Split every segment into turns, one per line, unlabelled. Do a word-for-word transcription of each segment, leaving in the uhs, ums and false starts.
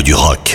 radio du rock.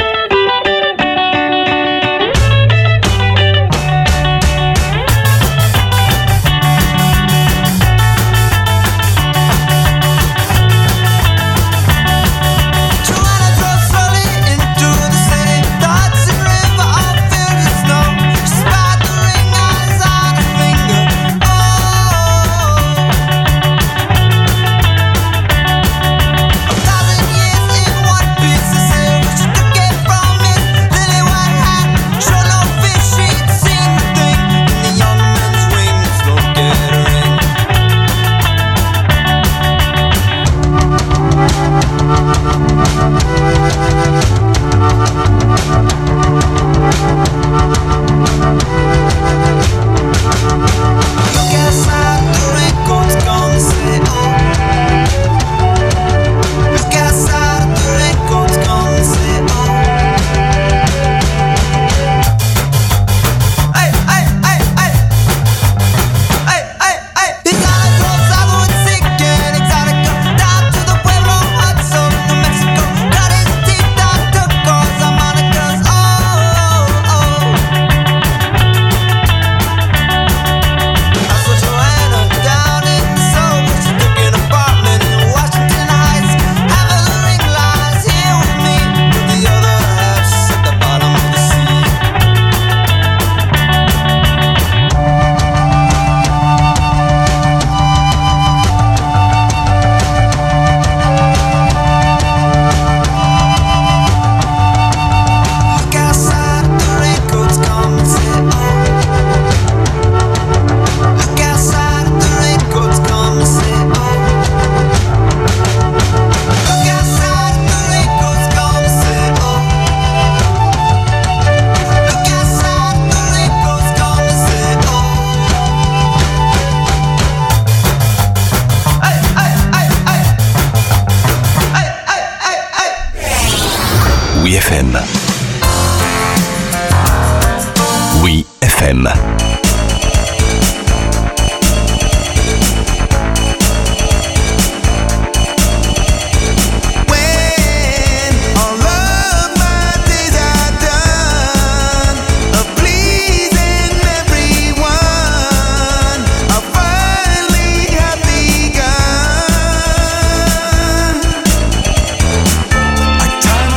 Oui F M.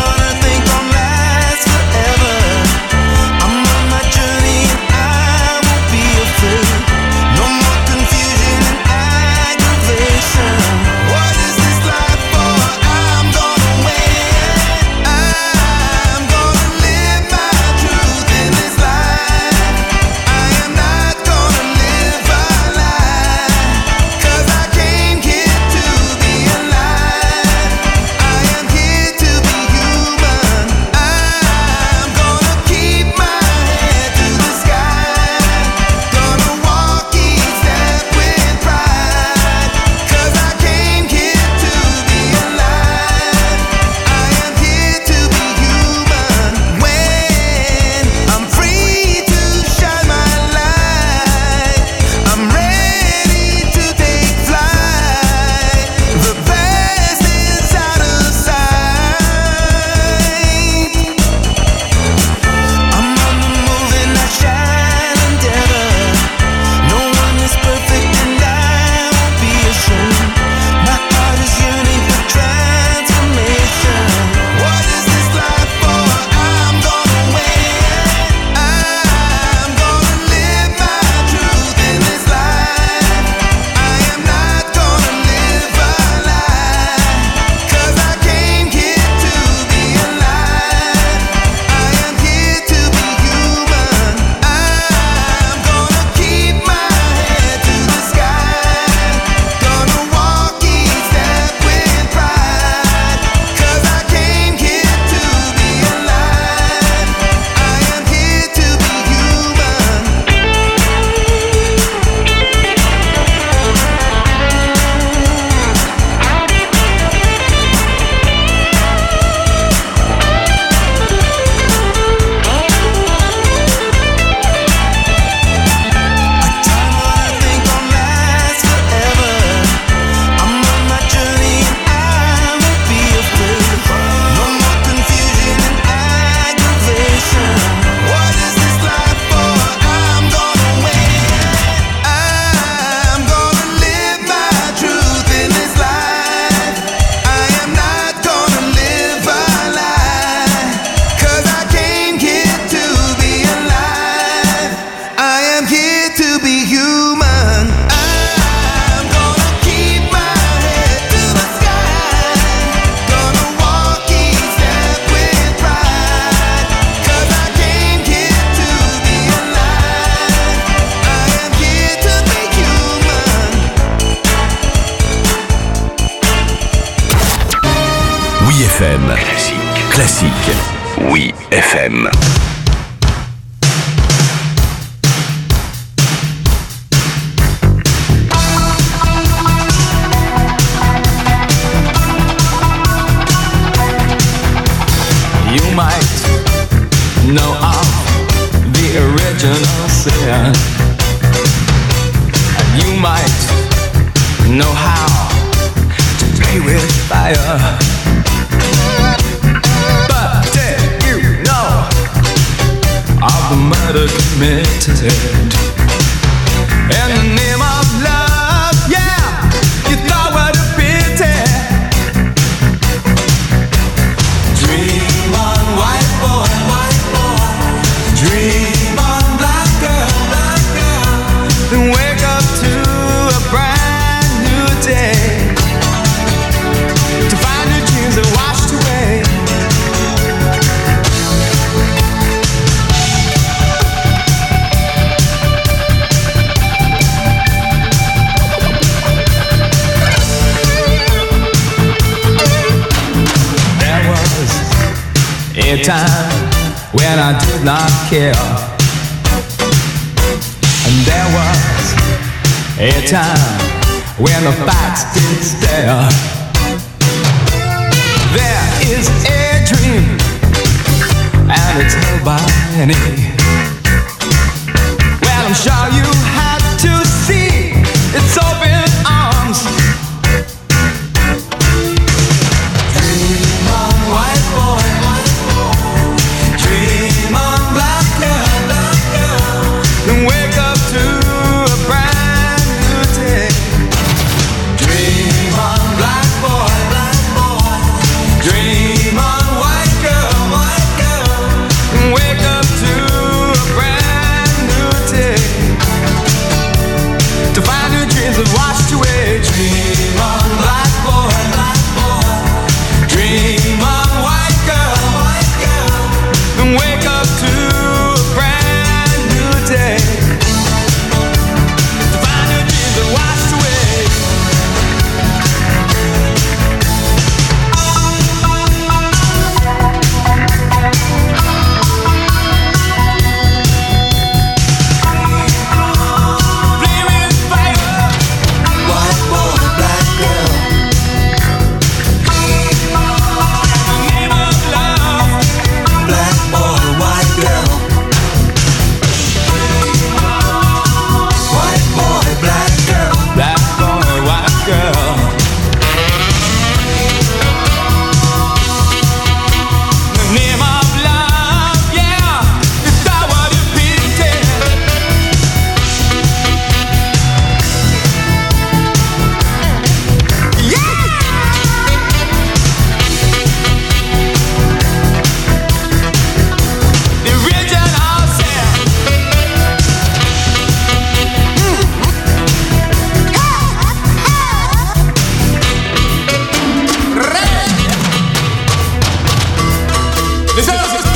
I'm on my journey and I
classiques. Oui, F M.
You might know of the original sin. And you might know how to play with fire. But did you know of the murder committed in the name of love? Yeah, you thought what a pity. Dream on, white boy, white boy. Dream on, black girl, black girl. Then wake up to a brand new day, to find your dreams are washed away. There was a time when I did not care, and there was a time when the facts did stare. There is a dream, and it's held by many. Well, I'm sure you had to see its open arms. Dream on, white boy, white boy. Dream on, black girl, black girl. Then wake up to a brand new day. Dream on, black boy, black boy. Dream on, white girl, white girl. Then wake up to a brand new day, to find your dreams have washed away. Dream on, black boy, black boy. Dream on, white girl, white girl. Then wake up to a brand new day, to find your dreams have washed away. Flaming fire, white boy, black girl. In the name of love, black boy, white girl. White boy, black girl. Black boy, white girl. In the name of love, yeah, you thought what you pity. Yeah. The original sin. Listen, listen.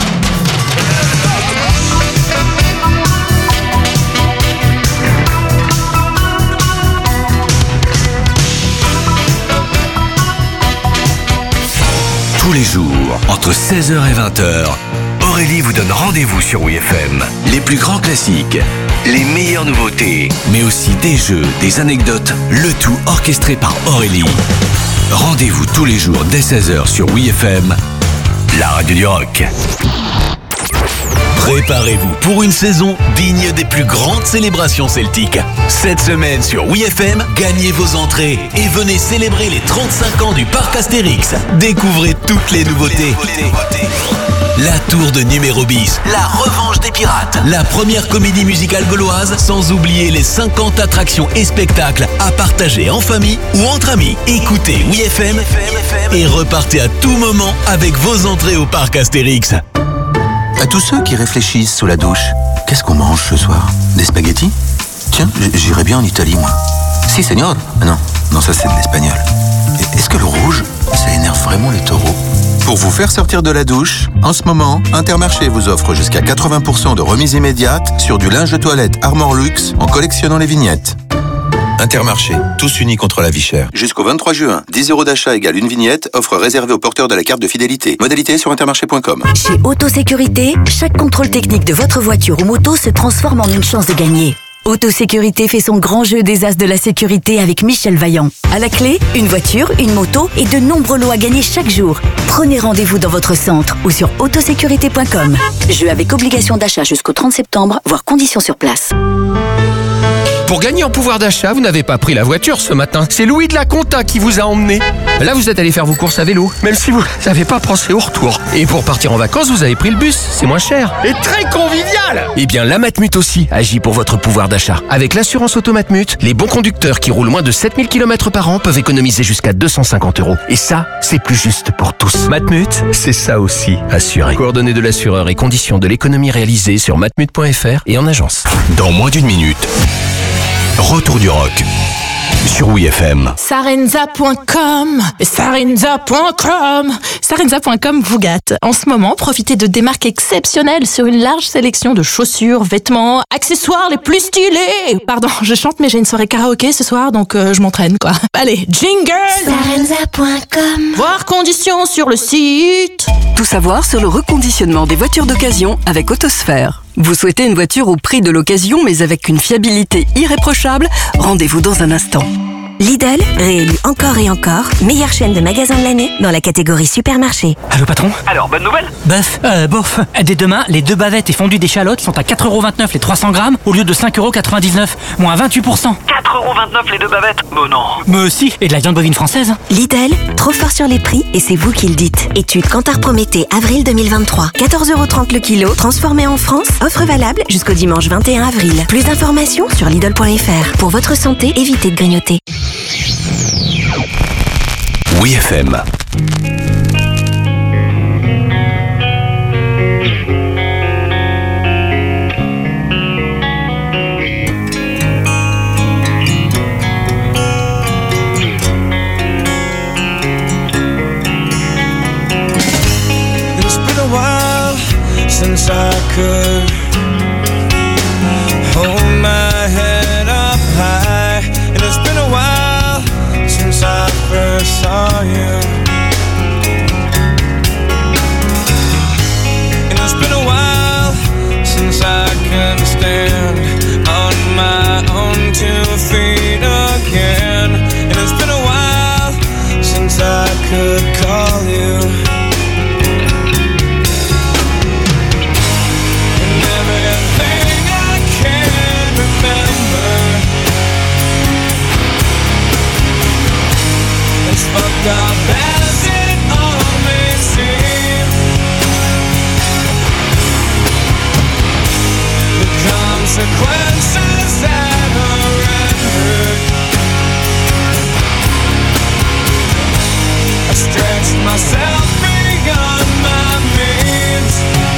Tous les jours, entre seize heures et vingt heures, Aurélie vous donne rendez-vous sur Oui F M. Les plus grands classiques, les meilleures nouveautés, mais aussi des jeux, des anecdotes, le tout orchestré par Aurélie. Rendez-vous tous les jours dès seize heures sur Oui F M, la radio du rock. Préparez-vous pour une saison digne des plus grandes célébrations celtiques. Cette semaine sur Oui F M, gagnez vos entrées et venez célébrer les trente-cinq ans du parc Astérix. Découvrez toutes les nouveautés. La tour de numéro bis, la revanche des pirates, la première comédie musicale gauloise, sans oublier les cinquante attractions et spectacles à partager en famille ou entre amis. Écoutez Oui F M et repartez à tout moment avec vos entrées au parc Astérix.
À tous ceux qui réfléchissent sous la douche, qu'est-ce qu'on mange ce soir? Des spaghettis? Tiens, j'irais bien en Italie, moi. Si, señor. Non, non, ça c'est de l'espagnol. Est-ce que le rouge, ça énerve vraiment les taureaux? Pour vous faire sortir de la douche, en ce moment, Intermarché vous offre jusqu'à quatre-vingts pour cent de remise immédiate sur du linge de toilette Armor Luxe en collectionnant les vignettes. Intermarché, tous unis contre la vie chère. Jusqu'au vingt-trois juin, dix euros d'achat égale une vignette, offre réservée aux porteurs de la carte de fidélité. Modalité sur intermarché point com.
Chez Autosécurité, chaque contrôle technique de votre voiture ou moto se transforme en une chance de gagner. Autosécurité fait son grand jeu des as de la sécurité avec Michel Vaillant. À la clé, une voiture, une moto et de nombreux lots à gagner chaque jour. Prenez rendez-vous dans votre centre ou sur autosécurité point com. Jeu avec obligation d'achat jusqu'au trente septembre, voire conditions sur place.
Pour gagner en pouvoir d'achat, vous n'avez pas pris la voiture ce matin. C'est Louis de la Conta qui vous a emmené. Là, vous êtes allé faire vos courses à vélo, même si vous n'avez pas pensé au retour. Et pour partir en vacances, vous avez pris le bus. C'est moins cher et très convivial. Eh bien, la Matmut aussi agit pour votre pouvoir d'achat. Avec l'assurance auto Matmut, les bons conducteurs qui roulent moins de sept mille kilomètres par an peuvent économiser jusqu'à deux cent cinquante euros. Et ça, c'est plus juste pour tous. Matmut, c'est ça aussi, assuré. Coordonnées de l'assureur et conditions de l'économie réalisée sur matmut point f r et en agence.
Dans moins d'une minute, retour du rock sur W F M.
Sarenza point com, Sarenza point com, Sarenza point com vous gâte. En ce moment, profitez de démarques exceptionnelles sur une large sélection de chaussures, vêtements, accessoires les plus stylés. Pardon, je chante mais j'ai une soirée karaoké ce soir, donc euh, je m'entraîne quoi. Allez, jingle.
Sarenza point com.
Voir conditions sur le site.
Tout savoir sur le reconditionnement des voitures d'occasion avec Autosphère. Vous souhaitez une voiture au prix de l'occasion mais avec une fiabilité irréprochable? Rendez-vous dans un instant.
Lidl, réélu encore et encore, meilleure chaîne de magasins de l'année dans la catégorie supermarché.
Allô patron?
Alors, bonne nouvelle?
Bof, euh, bof. Dès demain, les deux bavettes et fondues d'échalotes sont à quatre euros vingt-neuf les trois cents grammes au lieu de cinq euros quatre-vingt-dix-neuf, moins vingt-huit pour cent.
quatre euros vingt-neuf les deux bavettes? Bon non.
Mais si, et de la viande bovine française.
Lidl, trop fort sur les prix et c'est vous qui le dites. Étude Kantar Prométhée, avril deux mille vingt-trois. quatorze euros trente le kilo, transformé en France. Offre valable jusqu'au dimanche vingt et un avril. Plus d'informations sur lidl point f r. Pour votre santé, évitez de grignoter.
W F M.
It's been a while since I could hold my head up high, and it's been a while since I first saw you. And it's been a while since I can stand on my own two feet again. And it's been a while since I could call you. And everything I can remember, as fucked up as it all may seem, the consequences that are rendered, I stretched myself beyond my means.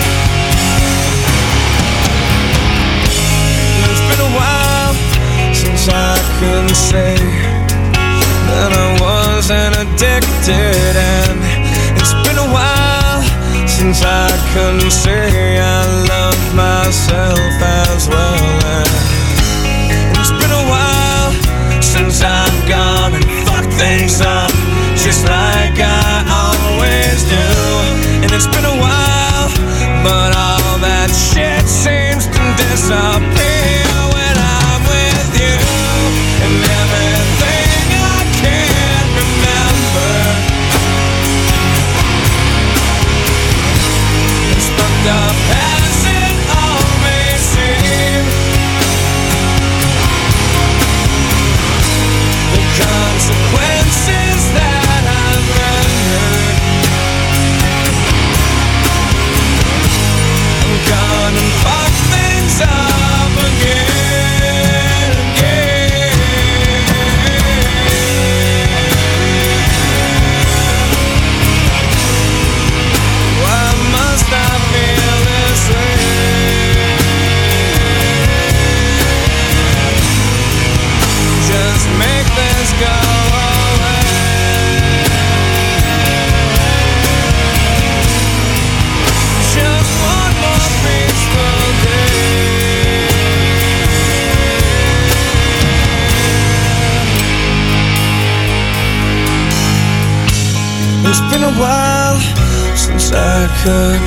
It's been a while since I can say that I wasn't addicted, and it's been a while since I can say I love myself as well. And it's been a while since I've gone and fucked things up just like I always do. And it's been a while, but all that shit seems to disappear when I'm with you. And everything I can remember, it's fucked up as it all may wish I could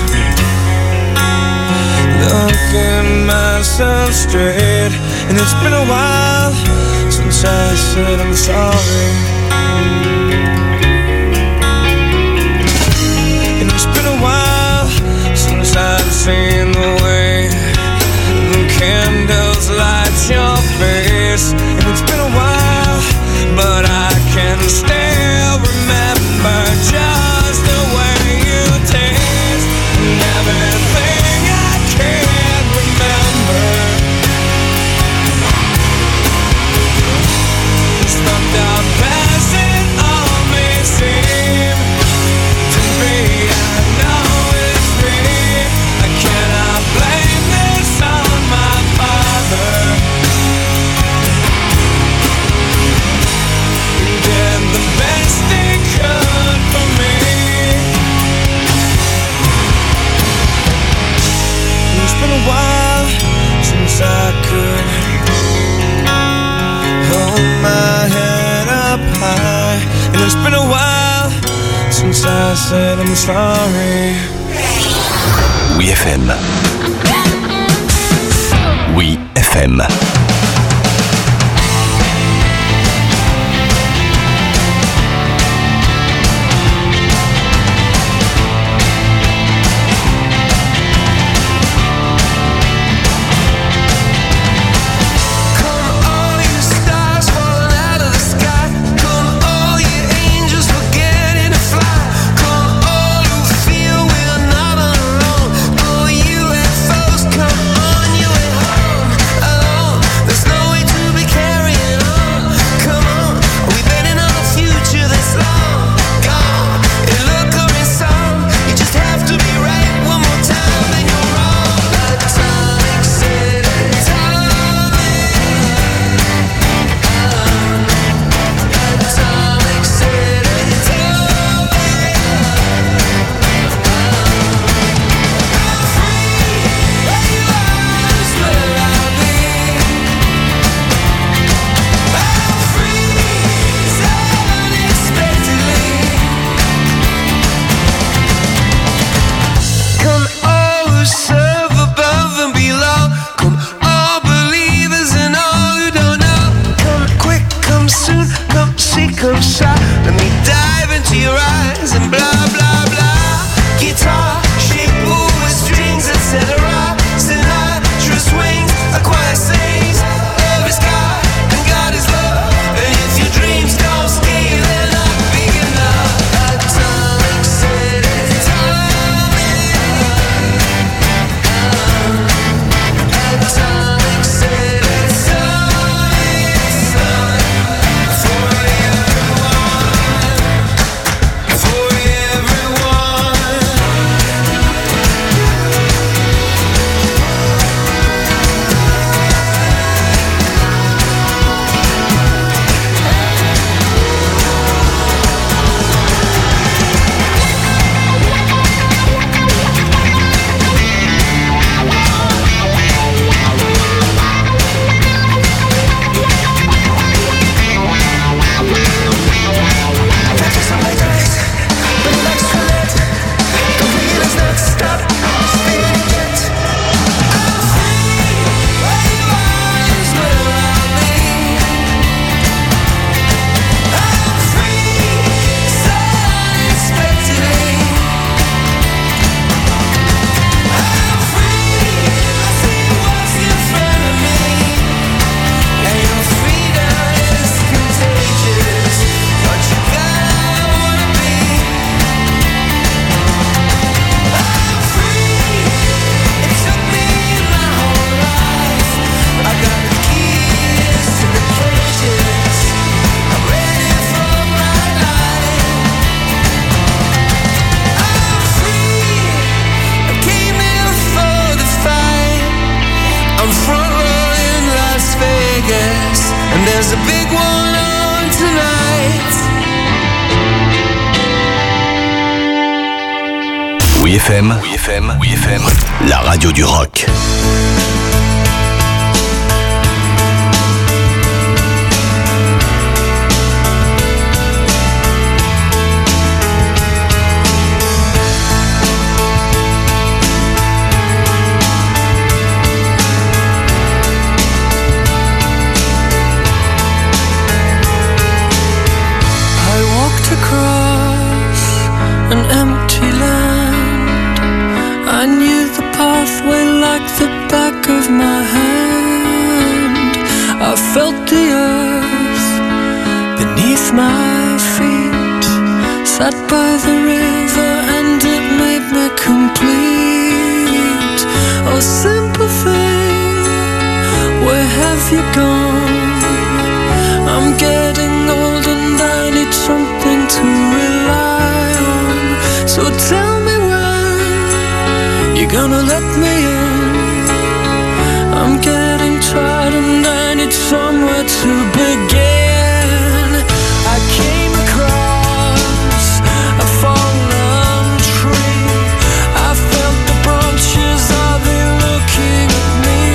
look at myself straight. And it's been a while since I said I'm sorry. And it's been a while since I've seen the way the candles light your face. And it's been a while, but I can still remember just the way you taste and everything I can't remember. It's fucked up as it all may seem to be. I know it's me. I cannot blame this on my father. He did the best he could for me. It's been a while since I could hold my head up high. And it's been a while since I said I'm sorry.
Oui F M. Oui F M. Oui F M, Oui F M, Oui F M, la radio du rock.
felt the earth beneath my feet. Sat by the river and it made me complete. Oh, simple thing, where have you gone? I'm getting old and I need something to rely on. So tell me when you're gonna let me in. I'm getting tired and I need somewhere to begin. I came across a fallen tree. I felt the branches, are they looking at me?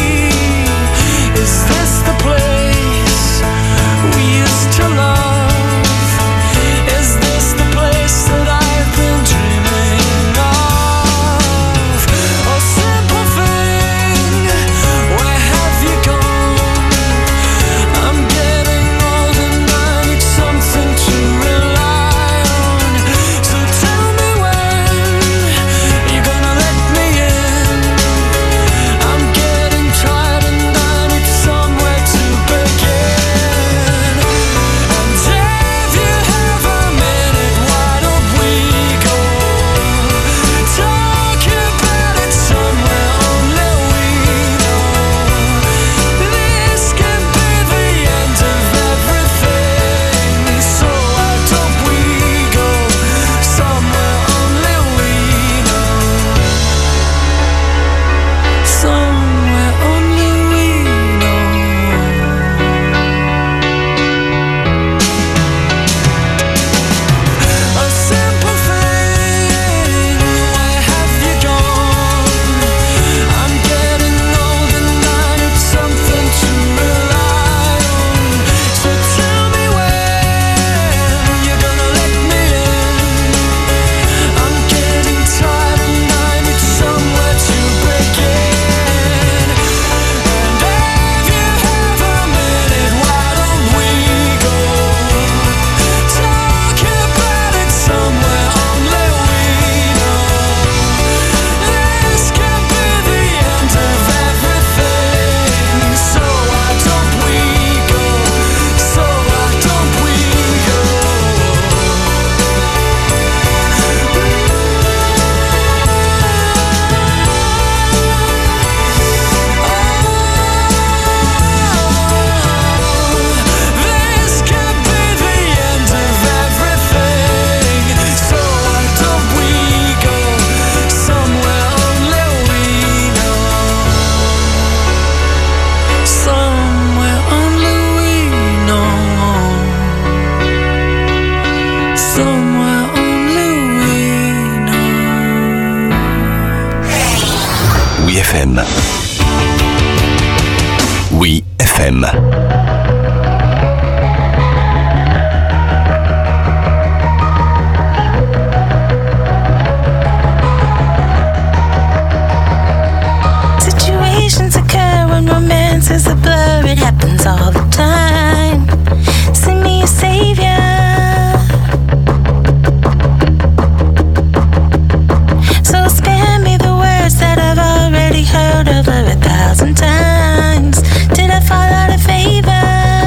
Is this the place we used to love? Is this the place that I've been dreaming of? Oh, simple thing, where have you gone? I'm getting old and I need something to rely on. So tell me when you're gonna let me in. I'm getting tired and I need somewhere to begin. And if you have a minute, why don't we go talk about it somewhere only we know? This can be the end of everything. So why don't we go somewhere only we know? Somewhere only we know. A simple thing, where have you gone? I'm getting old and I need something to rely on. So tell me when you're gonna let me in. I'm getting tired and I need somewhere to begin. And if you have a minute, why don't we go talk about it somewhere only we know? This can be the end of everything. So why don't we go? So why don't we go? This could be the end of everything. So why don't we go somewhere only we know? Somewhere only we know. Somewhere only we know.
Oui F M. Oui F M.
Situations occur when romance is a blur. It happens all the time. Send me a savior. So spare me the words that I've already heard over a thousand times. Did I fall out of favor?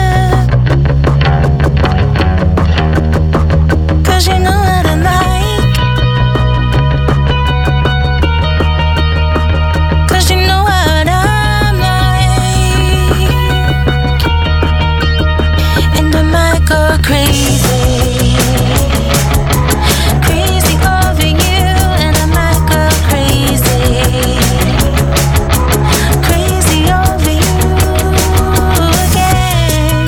Cause you know what I like. Cause you know what I'm like. And I might go crazy. Crazy over you. And I might go crazy. Crazy over you again.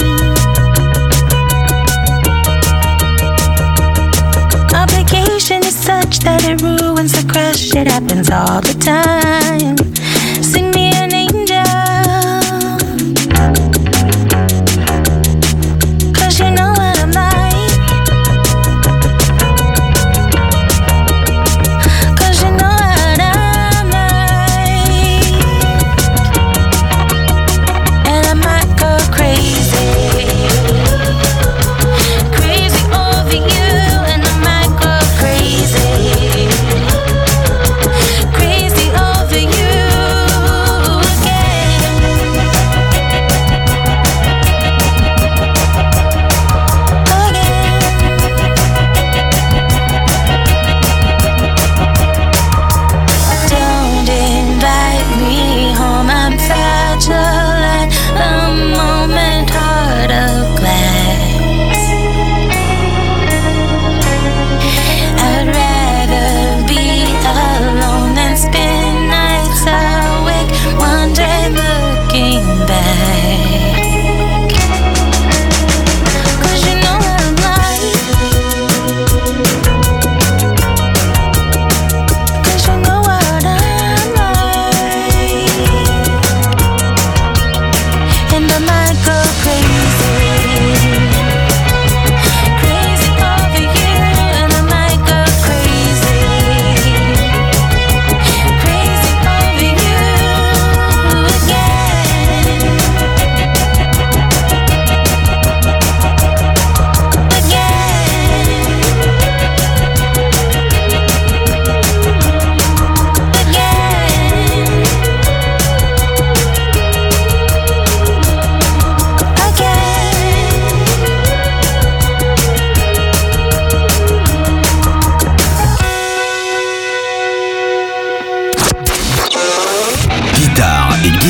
Obligation is such that it ruins the crush. It happens all the time. Sing me an angel. Cause you know what I'm like. Cause you know what I'm like. And I might go crazy. Crazy over you. And I might go crazy. Crazy over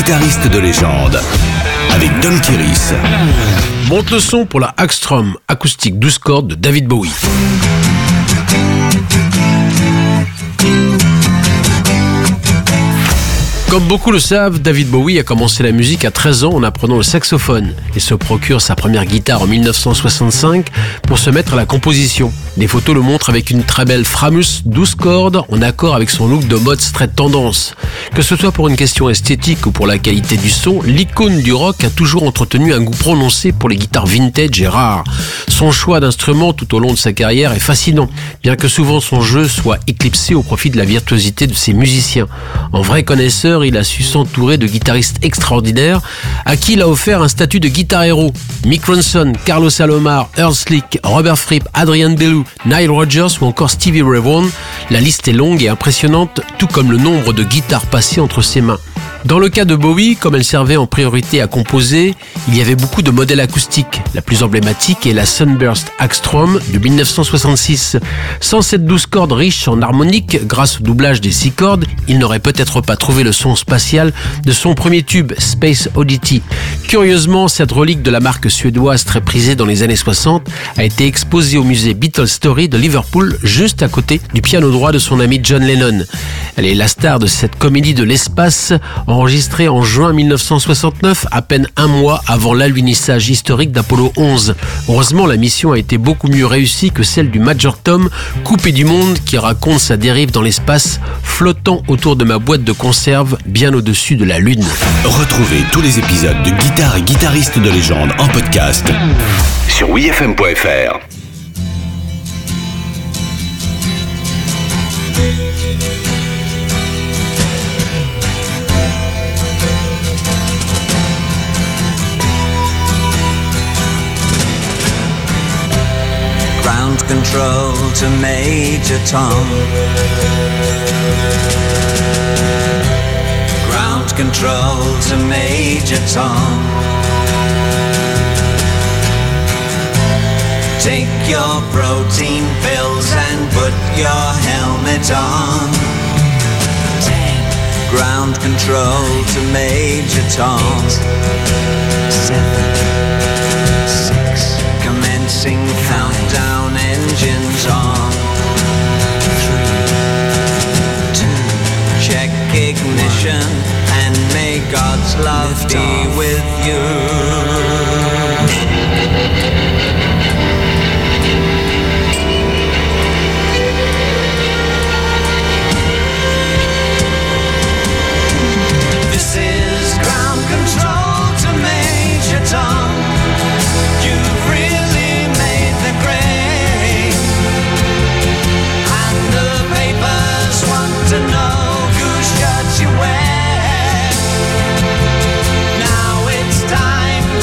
guitariste de légende. Avec Dom Kiris.
Monte le son pour la Hagstrom acoustique douze cordes de David Bowie. Comme beaucoup le savent, David Bowie a commencé la musique à treize ans en apprenant le saxophone et se procure sa première guitare en mille neuf cent soixante-cinq pour se mettre à la composition. Des photos le montrent avec une très belle Framus douze cordes en accord avec son look de mode straight tendance. Que ce soit pour une question esthétique ou pour la qualité du son, l'icône du rock a toujours entretenu un goût prononcé pour les guitares vintage et rares. Son choix d'instruments tout au long de sa carrière est fascinant, bien que souvent son jeu soit éclipsé au profit de la virtuosité de ses musiciens. En vrai connaisseur, il a su s'entourer de guitaristes extraordinaires à qui il a offert un statut de guitar héros. Mick Ronson, Carlos Alomar, Earl Slick, Robert Fripp, Adrian Belew, Nile Rodgers ou encore Stevie Ray Vaughan. La liste est longue et impressionnante, tout comme le nombre de guitares passées entre ses mains. Dans le cas de Bowie, comme elle servait en priorité à composer, il y avait beaucoup de modèles acoustiques. La plus emblématique est la Sunburst Hagstrom de mille neuf cent soixante-six. Sans cette douze cordes riche en harmonique, grâce au doublage des six cordes, il n'aurait peut-être pas trouvé le son spatial de son premier tube, Space Oddity. Curieusement, cette relique de la marque suédoise très prisée dans les années soixante a été exposée au musée Beatles Story de Liverpool, juste à côté du piano droit de son ami John Lennon. Elle est la star de cette comédie de l'espace, enregistrée en juin mille neuf cent soixante-neuf, à peine un mois avant l'alunissage historique d'Apollo onze. Heureusement, la mission a été beaucoup mieux réussie que celle du Major Tom, coupé du monde, qui raconte sa dérive dans l'espace, flottant autour de ma boîte de conserve, bien au-dessus de la Lune.
Retrouvez tous les épisodes de Guitare et guitaristes de légende en podcast sur oui f m point f r.
Ground control to Major Tom. Ground control to Major Tom. Take your protein pills and put your helmet on. Ten. Ground control to Major Tom. Eight. Seven. Six. Commencing countdown, engines on. Three. Two. Check ignition and may God's love Lift be off. With you. This is ground control to Major Tom. You've really made the grade, and the papers want to know whose shirt you wear. Now it's time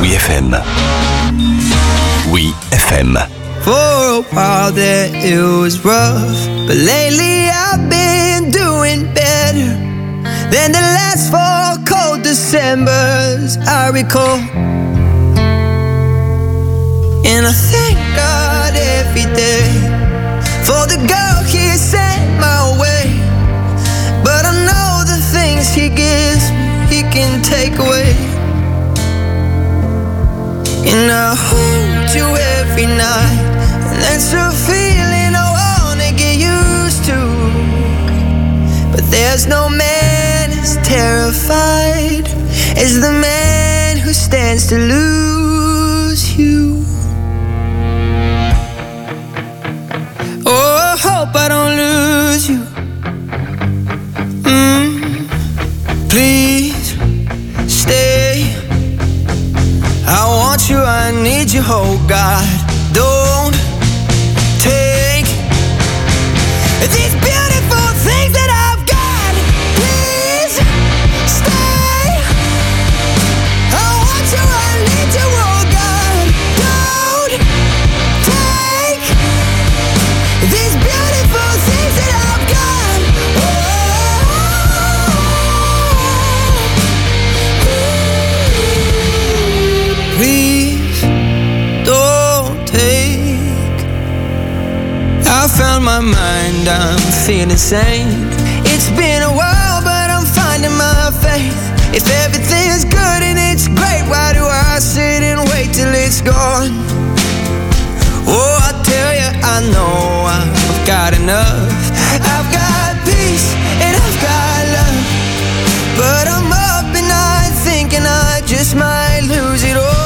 Oui F M. Oui F M.
For a while there it was rough, but lately I've been doing better than the last four cold Decembers I recall. And I thank God every day for the girl He sent my way. But I know the things He gives me, He can take away. And I hold you every night, and that's a feeling I wanna get used to. But there's no man as terrified as the man who stands to lose you. Oh, I hope I don't lose you. Mm, please stay. I want you, I need you, oh God. Don't take these beautiful things that I've got. Please stay. I want you, I need you, oh God. Don't take these beautiful things that I've got. Oh, please don't take. I found my mind, I'm feeling sane. It's been a while, but I'm finding my faith. If everything's good and it's great, why do I sit and wait till it's gone? Oh, I tell you, I know I've got enough. I've got peace and I've got love, but I'm up at night thinking I just might lose it all.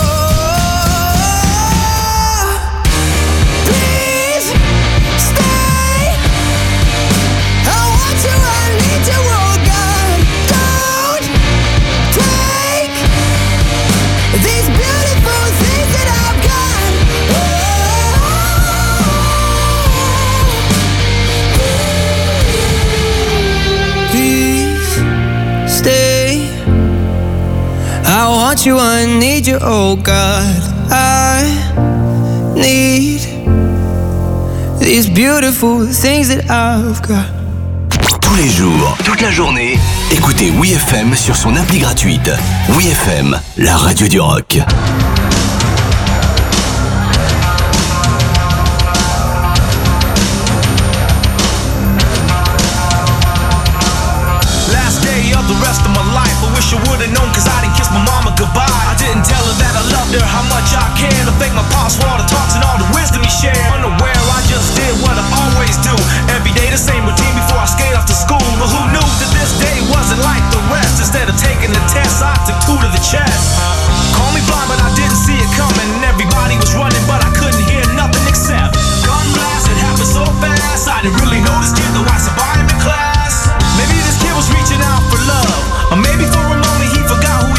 Please stay. I want you, I need you, oh God. Don't take these beautiful things that I've got. Please stay. I want you, I need you, oh God. I need these beautiful things that I've got.
Tous les jours, toute la journée, écoutez Oui F M sur son appli gratuite. Oui F M, la radio du rock.
Last day of the rest of my life, I wish I would've known, cause I didn't kiss my mama goodbye. I didn't tell her that I loved her, how much I cared. I thank my pops for all the talks and all the wisdom he shared. Unaware, I just did what I always do. Every day the same routine before I skate off to school. But who knew that this day wasn't like the rest? Instead of taking the test, I took two to the chest. Call me blind, but I didn't see it coming. Everybody was running, but I couldn't hear nothing except gun blast. It happened so fast, I didn't really know this kid, though I survived in class. Maybe this kid was reaching out for love, or maybe for a moment he forgot who he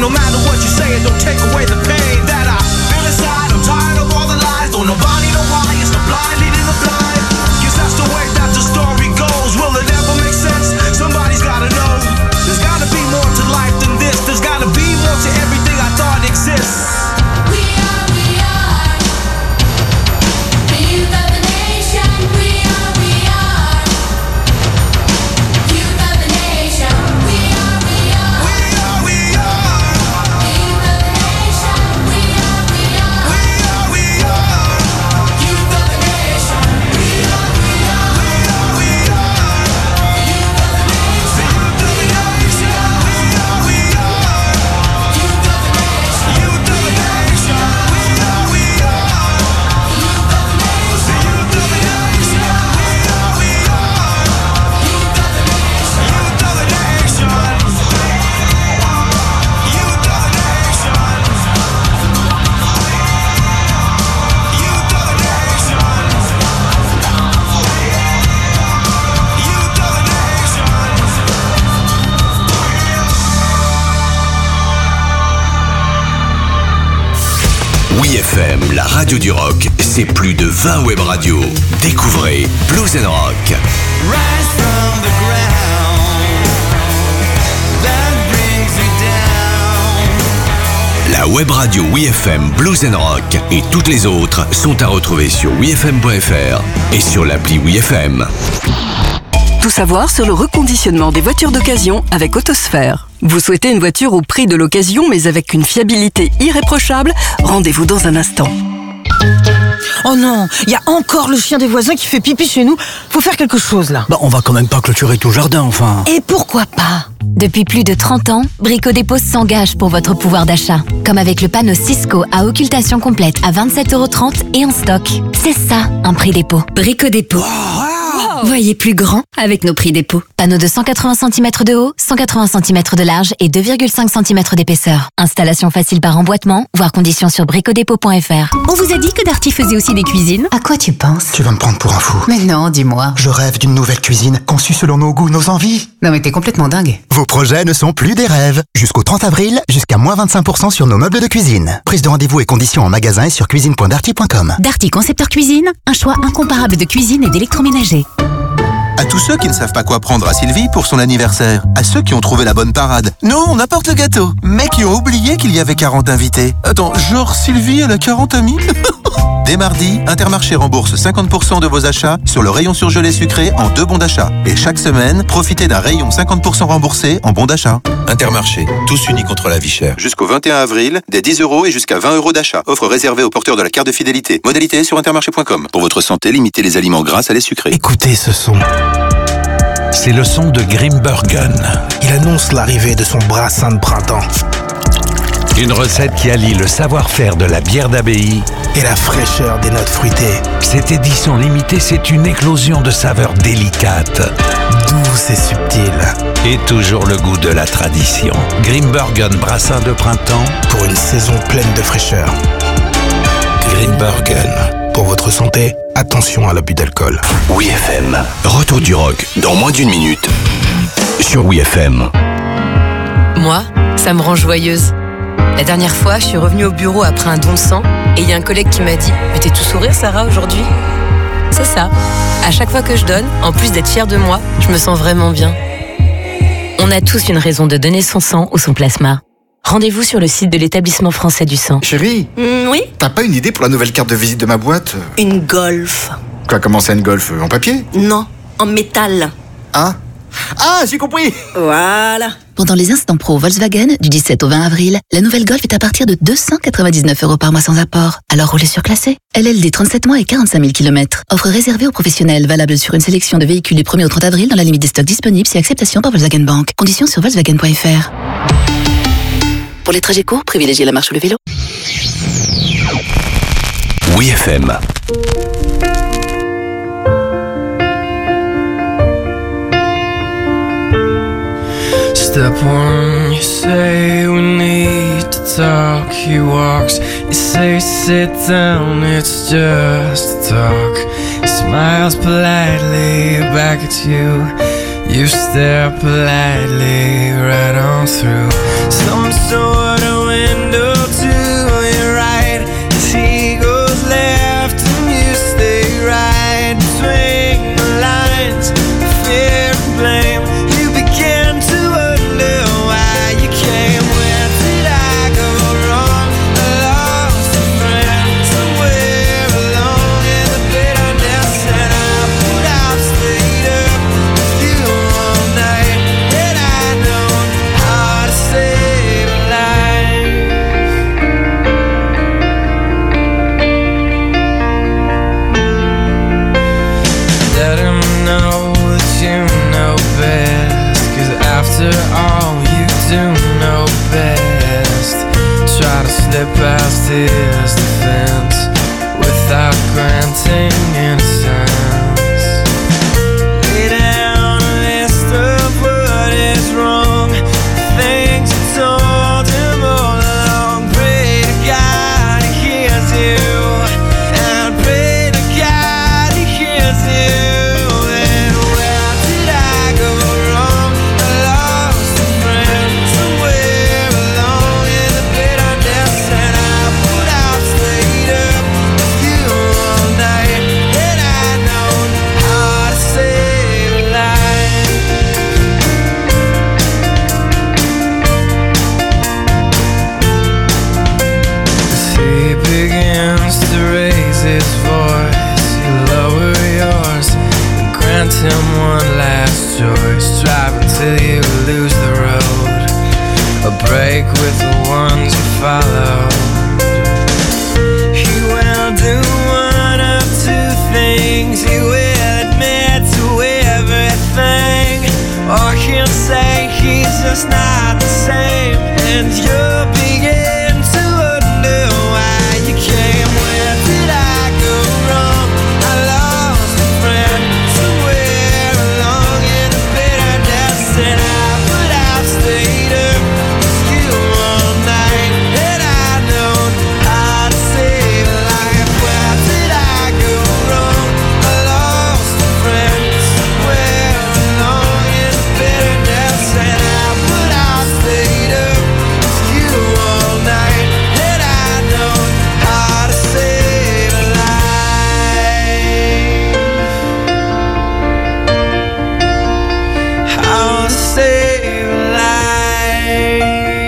no matter what you say, it don't take away the pain that I feel inside. I'm tired of all the lies, don't nobody know why. It's the blind leading the blind. Guess that's the way that the story goes. Will it ever make sense? Somebody's gotta know. There's gotta be more to life than this. There's gotta be more to everything I thought exists.
We are, we are the youth of the nation. We are, we are youth of the nation. We are, we are. We are, we are the youth of the nation. We are, we are. We are, we are youth of the nation. We are, we are. We are, we are the youth of the nation. Youth of the nation. We are, we are youth of the nation. Youth of the nation. We are, we are youth of the nation. Youth of the nation. We are, we are youth of the nation. Youth of the nation. Youth of the nation. Youth of the nation. Youth of the
Oui F M, la radio du rock, c'est plus de vingt web radios. Découvrez Blues and Rock.
Rise from the ground that brings you down.
La web radio Oui F M Blues and Rock et toutes les autres sont à retrouver sur oui f m point f r et sur l'appli Oui F M.
Tout savoir sur le reconditionnement des voitures d'occasion avec Autosphère. Vous souhaitez une voiture au prix de l'occasion mais avec une fiabilité irréprochable? Rendez-vous dans un instant.
Oh non, il y a encore le chien des voisins qui fait pipi chez nous. Faut faire quelque chose là.
Bah, on va quand même pas clôturer tout le jardin, enfin.
Et pourquoi pas?
Depuis plus de trente ans, Brico Dépôt s'engage pour votre pouvoir d'achat. Comme avec le panneau Cisco à occultation complète à vingt-sept euros trente et en stock. C'est ça, un prix dépôt. Brico Dépôt. Voyez plus grand avec nos prix dépôt. Panneau de cent quatre-vingts centimètres de haut, cent quatre-vingts centimètres de large et deux virgule cinq centimètres d'épaisseur. Installation facile par emboîtement, voire conditions sur bricodépôt point f r. On vous a dit que Darty faisait aussi des cuisines?
À quoi tu penses?
Tu vas me prendre pour un fou.
Mais non, dis-moi.
Je rêve d'une nouvelle cuisine conçue selon nos goûts, nos envies.
Non mais t'es complètement dingue.
Vos projets ne sont plus des rêves. Jusqu'au trente avril, jusqu'à moins vingt-cinq pour cent sur nos meubles de cuisine. Prise de rendez-vous et conditions en magasin et sur cuisine point darty point com.
Darty Concepteur Cuisine, un choix incomparable de cuisine et d'électroménager.
À tous ceux qui ne savent pas quoi prendre à Sylvie pour son anniversaire. À ceux qui ont trouvé la bonne parade. Nous, on apporte le gâteau. Mais qui ont oublié qu'il y avait quarante invités. Attends, genre Sylvie, elle a quarante amis? Dès mardi, Intermarché rembourse cinquante pour cent de vos achats sur le rayon surgelé sucré en deux bons d'achat. Et chaque semaine, profitez d'un rayon cinquante pour cent remboursé en bons d'achat. Intermarché, tous unis contre la vie chère. Jusqu'au vingt et un avril, des dix euros et jusqu'à vingt euros d'achat. Offre réservée aux porteurs de la carte de fidélité. Modalité sur intermarché point com. Pour votre santé, limitez les aliments gras à les sucrés.
Écoutez ce son.
C'est le son de Grimbergen.
Il annonce l'arrivée de son brassin de printemps.
Une recette qui allie le savoir-faire de la bière d'abbaye
et la fraîcheur des notes fruitées.
Cette édition limitée, c'est une éclosion de saveurs délicates,
douces et subtiles.
Et toujours le goût de la tradition. Grimbergen brassin de printemps
pour une saison pleine de fraîcheur.
Grimbergen.
Pour votre santé, attention à l'abus d'alcool.
Oui F M, retour du rock dans moins d'une minute sur Oui F M.
Moi, ça me rend joyeuse. La dernière fois, je suis revenue au bureau après un don de sang et il y a un collègue qui m'a dit « Mais t'es tout sourire, Sarah, aujourd'hui ?» C'est ça. À chaque fois que je donne, en plus d'être fière de moi, je me sens vraiment bien. On a tous une raison de donner son sang ou son plasma. Rendez-vous sur le site de l'établissement français du sang.
Chérie,
mmh, oui.
T'as pas une idée pour la nouvelle carte de visite de ma boîte?
Une Golf.
Quoi, comment ça, une Golf? En papier?
Non, en métal.
Ah Ah, j'ai compris.
Voilà.
Pendant les instants pro Volkswagen, du dix-sept au vingt avril, la nouvelle Golf est à partir de deux cent quatre-vingt-dix-neuf euros par mois sans apport. Alors roulez surclassé. L L D trente-sept mois et quarante-cinq mille kilomètres. Offre réservée aux professionnels, valable sur une sélection de véhicules du premier au trente avril dans la limite des stocks disponibles si acceptation par Volkswagen Bank. Conditions sur volkswagen point f r. Pour les trajets courts, privilégiez la marche ou le vélo.
Oui F M.
Step one, you say we need to talk. He walks, you say sit down, it's just a talk. He smiles politely back at you. You stare politely right on through some sort of window to your right. As he goes left and you stay right between the lines of fear and blame. You begin to wonder why you came. Where did I go wrong? I lost a friend somewhere along in the bitterness, and I put out, stayed up with you all night. And I know how to save a life. Let him know that you know best, 'cause after all you do know best. Try to slip past his defense without granting innocence. Lay down a list of what is wrong, things you told him all along. Pray to God he hears you, and pray to God he hears you. And where did I go wrong? I lost a friend somewhere along in the bitterness, and I put out, stayed up with you all night. And I know how to save a life. As he begins to raise his voice, you lower yours and grant him one last choice. Drive until you lose the road, a break with the ones you follow. He will do one of two things. He will admit to everything, or he'll say he's just not the same. And you'll begin to wonder why you came. Where did I go wrong? I lost a friend somewhere along in the bitterness, and I put out, stayed up with you all night. And I know how to save a life. Where did I go wrong? I lost a friend somewhere along in the bitterness, and I put out, stayed up with you all night. And I know how to save a life. How to save a life.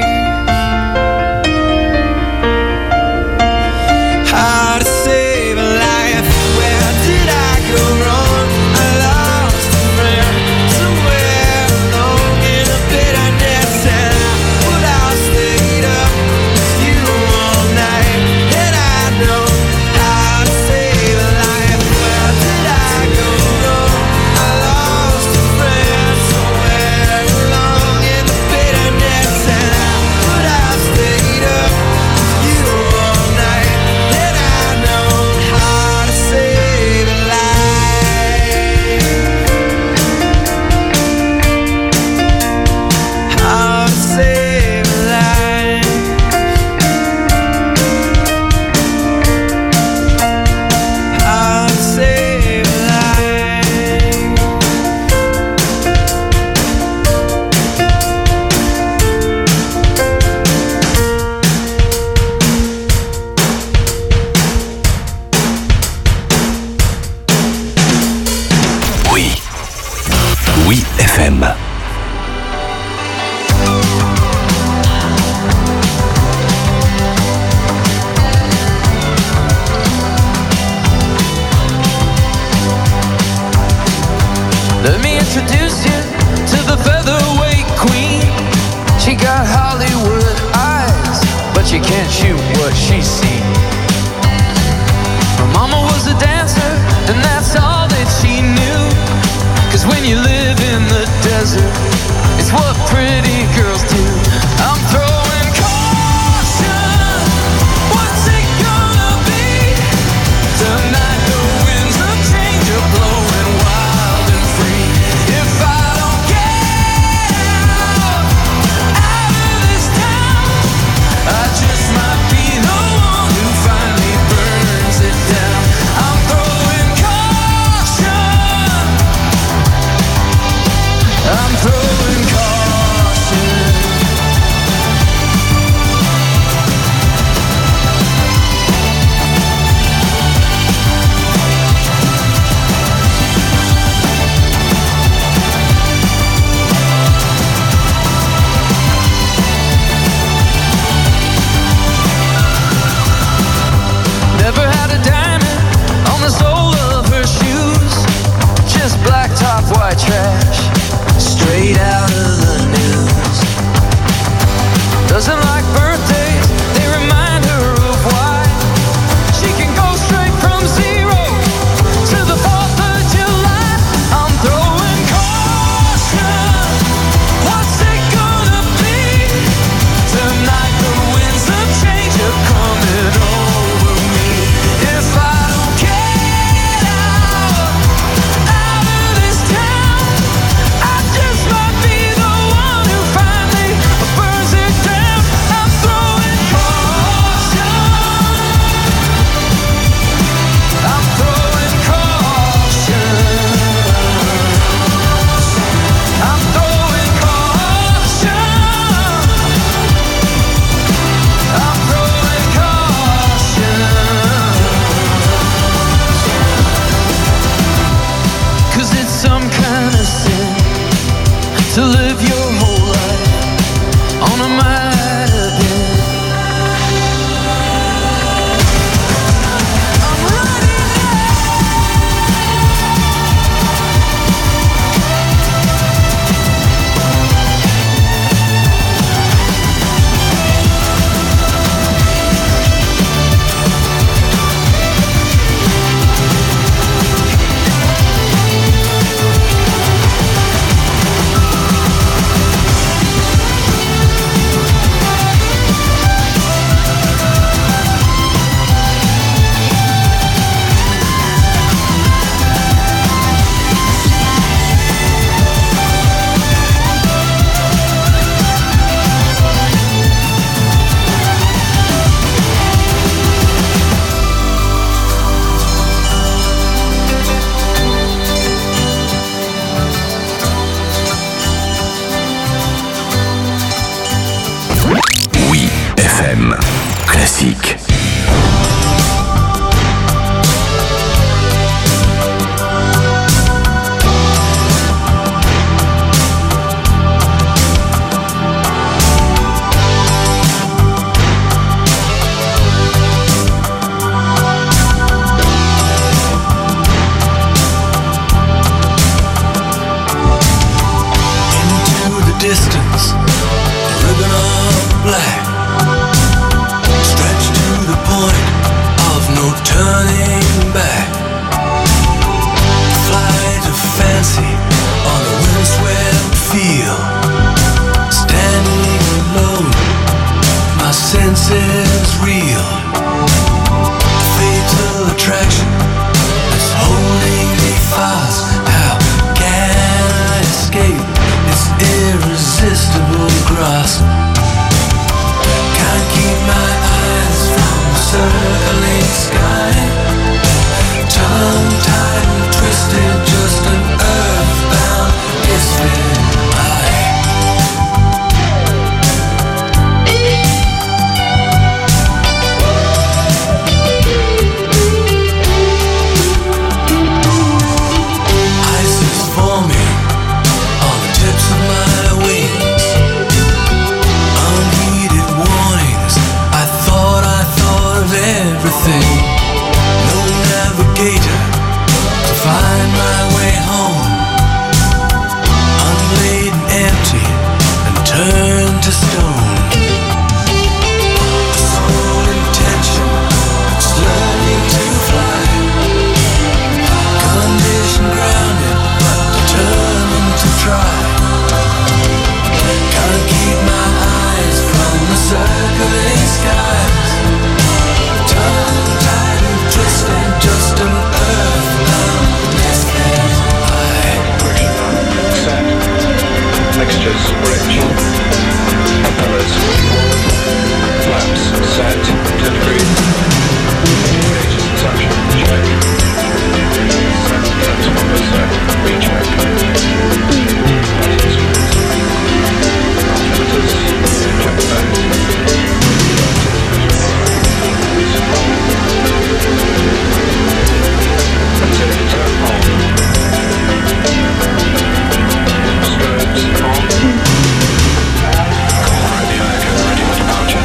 How to save a life. Where did I go wrong? I lost a friend somewhere along in the bitterness, and I put out, stayed up with you all night. And I know how to save a life. Where did I go wrong? I lost a friend somewhere along in the bitterness, and I put out, stayed up with you all night. And I know how to save a life. How to save a life. How to save a life.
Oui. Oui F M.
Let me introduce you to the featherweight queen. She got Hollywood eyes, but you can't shoot what she's seen. Her mama was a dancer, and that's all that she knew. 'Cause when you live in the desert, it's what pretty girls do. I'm throwing caution. What's it gonna be? Tonight the winds of change are blowing wild and free. If I don't get out, out of this town, I just might be the one who finally burns it down. I'm throwing caution.
Celtique.
Distance, a ribbon of black, stretched to the point of no turning back. Flight of fancy on a windswept field, standing alone, my senses reel. A fatal attraction that's holding me fast. How can I escape its irresistible grasp? Can't keep my eyes from the circling sky. Tongue-tied and twisted, just an earthbound misfit eye. Ice is forming on the tips of my wings. Unheeded warnings, I thought I thought of everything. No navigator to find my way home. Unladen, empty, and turned to stone. A sole intention, it's learning to fly. Condition grounded, but determined to try. Can't keep my eyes from the circling skies. Tongue-tied and twisted, just an earthbound misfit eye.
Set. Mixtures rich. Propellers flaps set. ten degrees. Gauges touch. Check. Transformers set. Recheck. Limiters. Check back. Turn on. Strobes on. Radio Echo, ready for departure.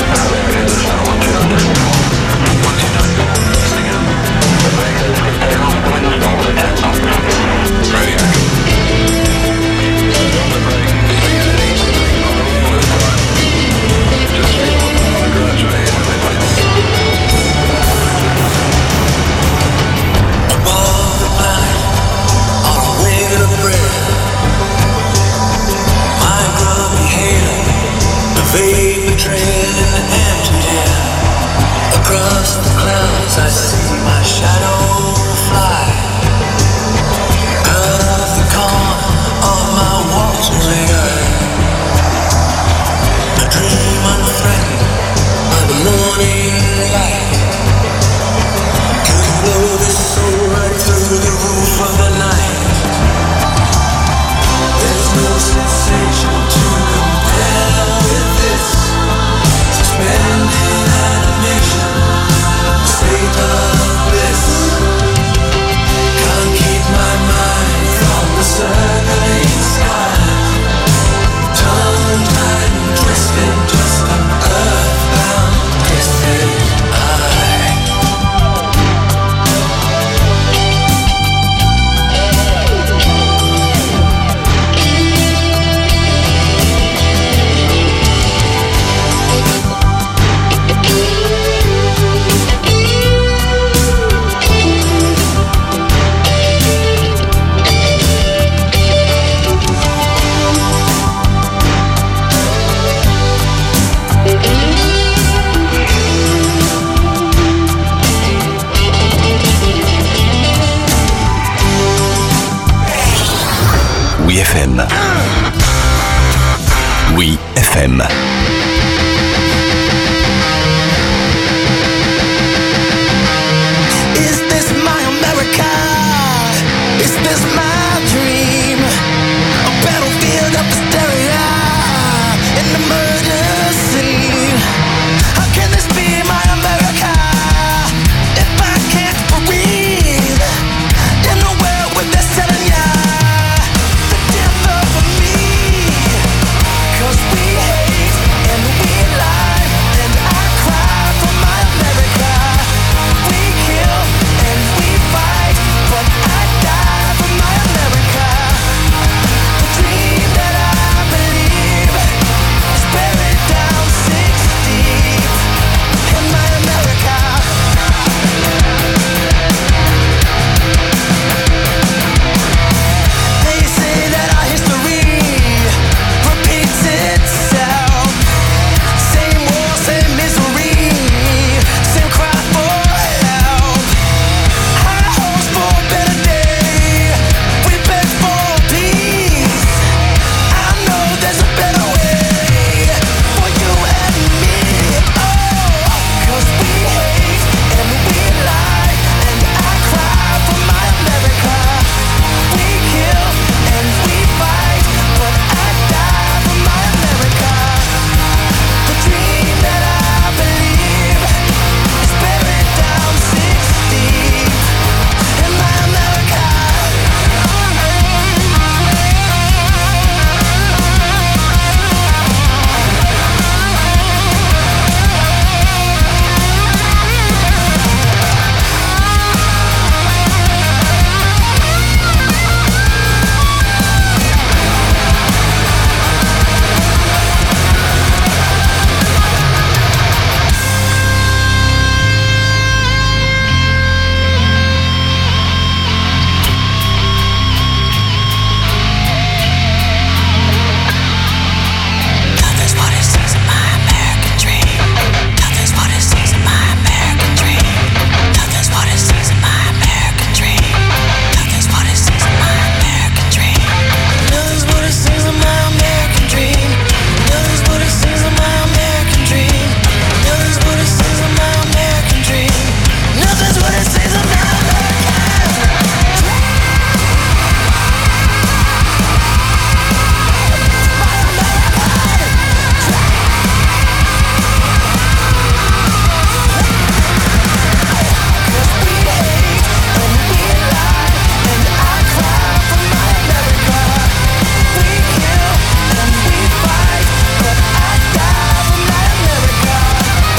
Vapor trail in the empty air. Across the clouds I see my shadow fly. Out of the corner of my watching eye. I dream unthreatened by the morning light. Could blow this soul right through the roof of the night. There's no sensation to compare with this. Suspended animation, state of bliss. Can't keep my mind from the circling skies. Tongue-tied and twisted, just an earthbound misfit eye.
Oui F M. Oui F M.